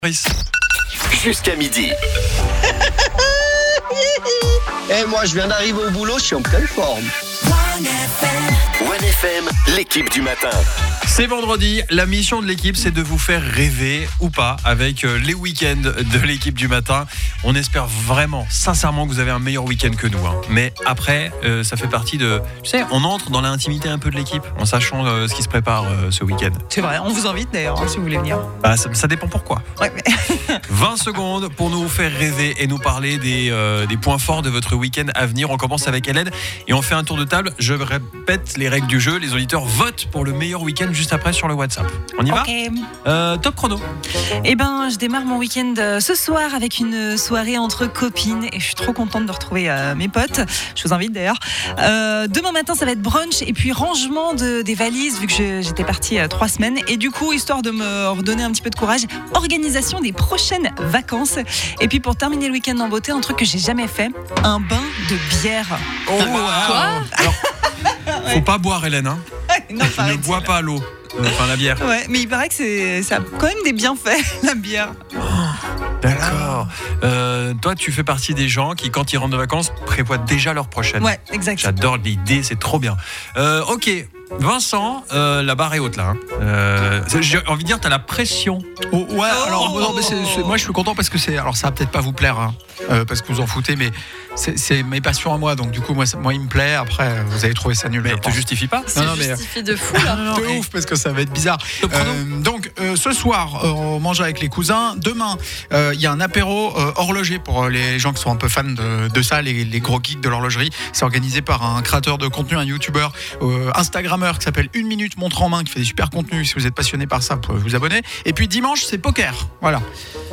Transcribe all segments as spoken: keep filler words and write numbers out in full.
Jusqu'à midi. Et moi, je viens d'arriver au boulot, je suis en pleine forme. One F M, l'équipe du matin. C'est vendredi, la mission de l'équipe c'est de vous faire rêver ou pas avec les week-ends de l'équipe du matin. On espère vraiment, sincèrement que vous avez un meilleur week-end que nous hein. Mais après, euh, ça fait partie de... Tu sais, on entre dans l'intimité un peu de l'équipe en sachant euh, ce qui se prépare euh, ce week-end. C'est vrai, on vous invite d'ailleurs hein, si vous voulez venir. Bah, ça, ça dépend pourquoi. Ouais, mais... vingt secondes pour nous faire rêver et nous parler des, euh, des points forts de votre week-end à venir. On commence avec Hélène et on fait un tour de table. Je répète les règles du jeu. Les auditeurs votent pour le meilleur week-end juste après sur le WhatsApp. On y va ? Okay. euh, Top chrono. Eh ben, je démarre mon week-end ce soir avec une soirée entre copines et je suis trop contente de retrouver euh, mes potes. Je vous invite d'ailleurs. Euh, demain matin, ça va être brunch et puis rangement de, des valises vu que je, j'étais partie euh, trois semaines. Et du coup, histoire de me redonner un petit peu de courage, organisation des prochaines vacances. Et puis pour terminer le week-end en beauté, un truc que j'ai jamais fait, un bain de bière. Oh, wow. Quoi ? Alors, faut pas boire, Hélène. Hein. Non, Tu ne bois pas l'eau. Enfin, la bière. Ouais, mais il paraît que c'est, ça a quand même des bienfaits, la bière. Oh, d'accord. Euh, toi, tu fais partie des gens qui, quand ils rentrent de vacances, prévoient déjà leur prochaine. Ouais, exact. J'adore l'idée, c'est trop bien. Euh, ok, Vincent, euh, la barre est haute là. Hein. Euh, j'ai envie de dire, t'as la pression. Oh, ouais, alors Oh. non, mais c'est, c'est, moi je suis content parce que c'est. Alors ça va peut-être pas vous plaire, hein, euh, parce que vous en foutez, mais c'est, c'est mes passions à moi, donc du coup, moi, ça, moi il me plaît. Après, vous allez trouver ça nul. Mais je te pense. justifie pas. Non, non, mais. Justifie de fou là. De ouf, parce que ça va être bizarre. Euh, donc, euh, ce soir, euh, on mange avec les cousins. Demain, il euh, y a un apéro euh, horloger pour les gens qui sont un peu fans de, de ça, les, les gros geeks de l'horlogerie. C'est organisé par un créateur de contenu, un youtubeur, euh, instagrammeur qui s'appelle Une Minute Montre en Main, qui fait des super contenus. Si vous êtes passionné par ça, vous pouvez vous abonner. Et puis dimanche, c'est poker. Voilà.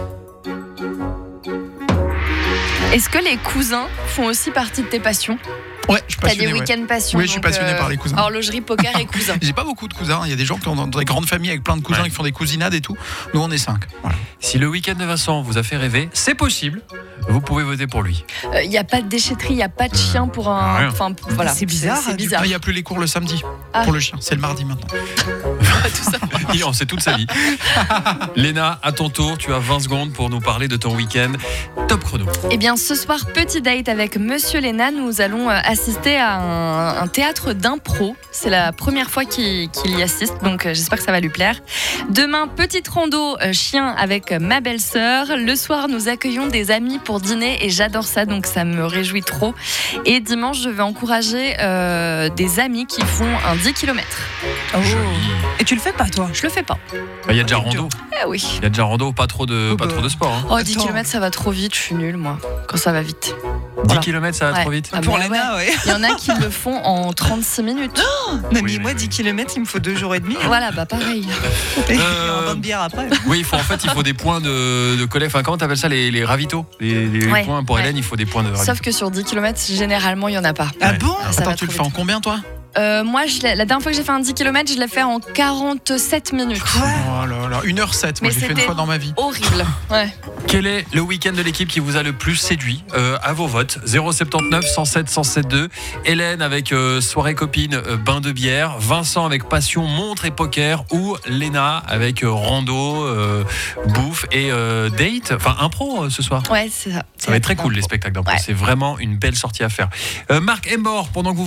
Est-ce que les cousins font aussi partie de tes passions ? Ouais, je suis T'as passionné. des ouais. week-ends passions. Oui, je suis donc, passionné euh, par les cousins. Horlogerie, poker et cousins. J'ai pas beaucoup de cousins. Il y a des gens qui ont dans des grandes familles avec plein de cousins Ouais. qui font des cousinades et tout. Nous, on est cinq. Voilà. Si le week-end de Vincent vous a fait rêver, c'est possible. Vous pouvez voter pour lui. Il euh, n'y a pas de déchetterie, il n'y a pas de chien pour un. Rien. Enfin, voilà. C'est bizarre, C'est, c'est du bizarre. Ah, il n'y a plus les cours le samedi Ah. pour le chien. C'est le mardi maintenant. Il en sait toute sa vie. Léna, à ton tour, tu as vingt secondes pour nous parler de ton week-end. Top chrono. Eh bien, ce soir, petit date avec Monsieur Léna. Nous allons euh, assister à un, un théâtre d'impro. C'est la première fois qu'il, qu'il y assiste, donc euh, j'espère que ça va lui plaire. Demain, petite rando euh, chien avec euh, ma belle-sœur. Le soir, nous accueillons des amis pour dîner et j'adore ça, donc ça me réjouit trop. Et dimanche, je vais encourager euh, des amis qui font un dix kilomètres. Oh. Joli. Et tu le fais pas, toi ? Je le fais pas. Il y a déjà rando. Eh oui. Il y a déjà rando, pas trop de, Oh pas bah. trop de sport. Hein. Oh, dix Attends. kilomètres, ça va trop vite. Je suis nulle, moi, quand ça va vite. dix Voilà. kilomètres, ça va Ouais. trop vite. Ah, Pour bah Léna, ouais. Il y en a qui le font en trente-six minutes. Non, Oui, mais mais moi, oui. dix kilomètres, il me faut deux jours et demi. Voilà, bah pareil. Et Euh, un bain de bière après. Oui, il faut, en fait, il faut des points de, de collecte. Enfin, comment t'appelles ça, les, les ravitaux les, les Ouais, points pour ouais. Hélène, il faut des points de ravito. Sauf que sur dix kilomètres, généralement, il n'y en a pas. Ah Ouais. bon ? Ça Attends, va tu le trop fais en vite. combien, toi? Euh, moi, je l'ai- la dernière fois que j'ai fait un dix kilomètres, je l'ai fait en quarante-sept minutes. Oh là là, une heure sept. Moi, Mais j'ai fait une c'était- fois dans ma vie. Horrible. Ouais. Quel est le week-end de l'équipe qui vous a le plus séduit euh, à vos votes? Zéro sept neuf, cent sept, cent sept deux. Hélène avec euh, soirée copine, euh, bain de bière. Vincent avec passion, montre et poker. Ou Léna avec euh, rando, euh, bouffe et euh, date. Enfin, impro euh, ce soir. Ouais, c'est ça. Ça va être très cool les spectacles d'impro. Ouais. C'est vraiment une belle sortie à faire. Euh, Marc Embord, pendant que vous